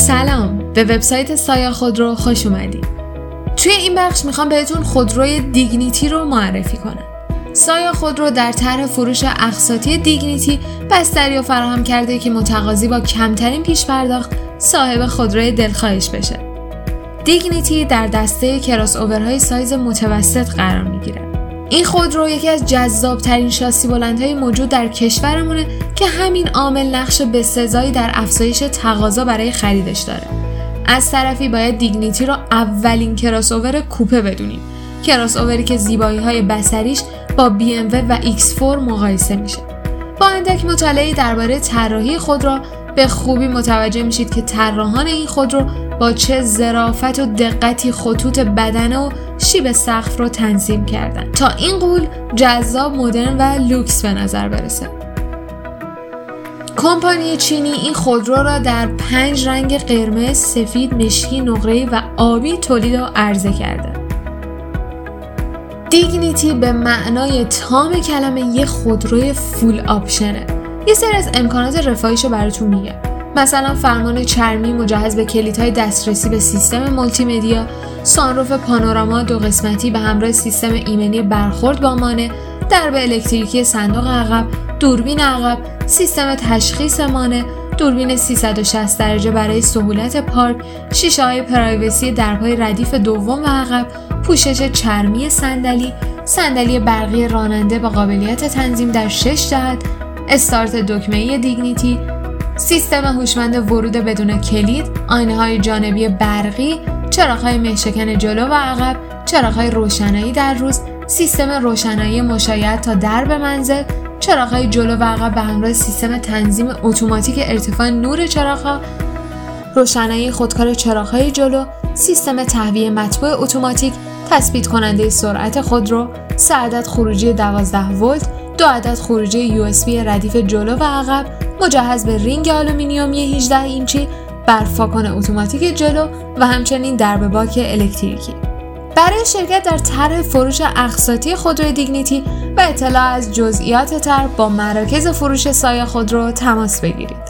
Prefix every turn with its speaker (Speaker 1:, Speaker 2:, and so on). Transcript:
Speaker 1: سلام، به وبسایت سایا خودرو خوش اومدید. توی این بخش میخوام بهتون خودروی دیگنیتی رو معرفی کنم. سایا خودرو در طرح فروش اقساطی دیگنیتی بستری رو فراهم کرده که متقاضی با کمترین پیش پرداخت صاحب خودروی دلخواهش بشه. دیگنیتی در دسته کراس اوورهای سایز متوسط قرار میگیره. این خودرو یکی از جذابترین شاسی بلندهای موجود در کشورمونه که همین عامل نقش بسزایی در افزایش تقاضا برای خریدش داره. از طرفی باید دیگنیتی رو اولین کراس اوور کوپه بدونیم. کراس اووری که زیبایی‌های بصریش با BMW و X4 مقایسه میشه. با اندک مطالعه درباره طراحی خودرو به خوبی متوجه میشید که طراحان این خودرو با چه ظرافت و دقتی خطوط بدنه و شیب سقف رو تنظیم کردن تا این قول جذاب، مدرن و لوکس به نظر برسه. کمپانی چینی این خودرو را در 5 رنگ قرمز، سفید، مشکی، نقره‌ای و آبی تولید و عرضه کرده. دیگنیتی به معنای تام کلمه یه خودروی فول آپشنه. یه سری از امکانات رفاهیشو براتون میگه. مثلا فرمان چرمی مجهز به کلیدهای دسترسی به سیستم مولتی مدیا، سانروف پانوراما 2 قسمتی به همراه سیستم ایمنی برخورد با مانع، درب الکتریکی صندوق عقب، دوربین عقب، سیستم تشخیص مانع، دوربین 360 درجه برای سهولت پارک، شیشه‌های پرایوسی درب‌های ردیف دوم و عقب، پوشش چرمی صندلی برقی راننده با قابلیت تنظیم در 6 جهت، استارت دکمه‌ای دیگنیتی، سیستم هوشمند ورود بدون کلید، آینه‌های جانبی برقی، چراغ‌های مه‌شکن جلو و عقب، چراغ‌های روشنایی در روز، سیستم روشنایی مشایعت تا درب منزل، چراغ‌های جلو و عقب به همراه سیستم تنظیم اتوماتیک ارتفاع نور چراغ‌ها، روشنایی خودکار چراغ‌های جلو، سیستم تهویه مطبوع اتوماتیک، تثبیت کننده سرعت خودرو، 3 عدد خروجی 12 ولت، 2 عدد خروجی USB ردیف جلو و عقب، مجهز به رینگ آلومینیومی 18 اینچی، برفاکن اتوماتیک جلو و همچنین درب باک الکتریکی. برای شرکت در طرح فروش اقساطی خودروی دیگنیتی و اطلاع از جزئیات طرح با مراکز فروش سایا خودرو تماس بگیرید.